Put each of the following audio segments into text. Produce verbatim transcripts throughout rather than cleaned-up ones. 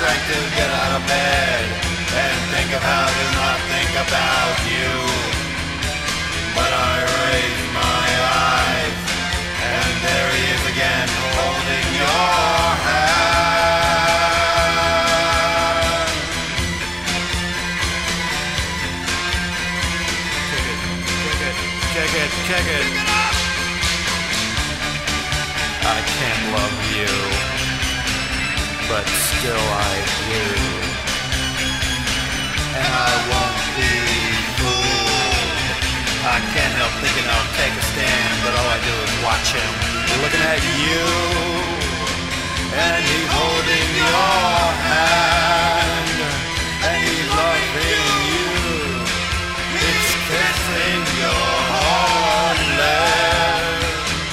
strength to get out of bed and think of how to not think about you. But I raise my eyes, and there he is again, holding your hand. Kick it, kick it, kick it, kick it. I can't love you, but still I do. And I won't be fooled. I can't help thinking I'll take a stand, but all I do is watch him looking at you. And he's holding your hand, and he's loving you. It's kissing your heartland.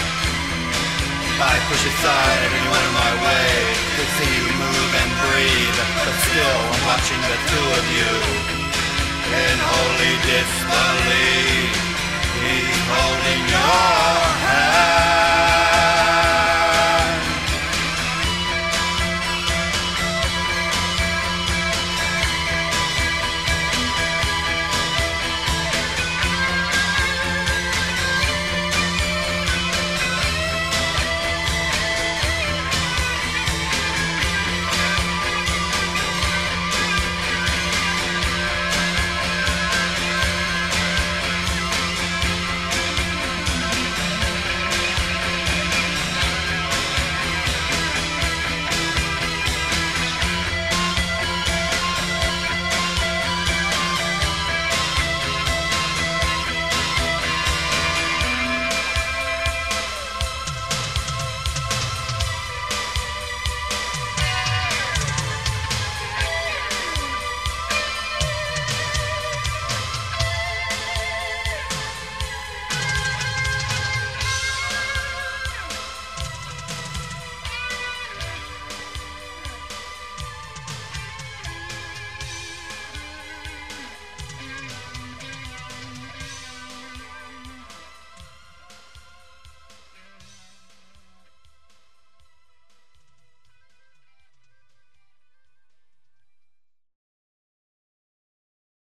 I push aside anyone in my way to see you move and breathe, but still I'm watching the two of you in holy disbelief. He's holding your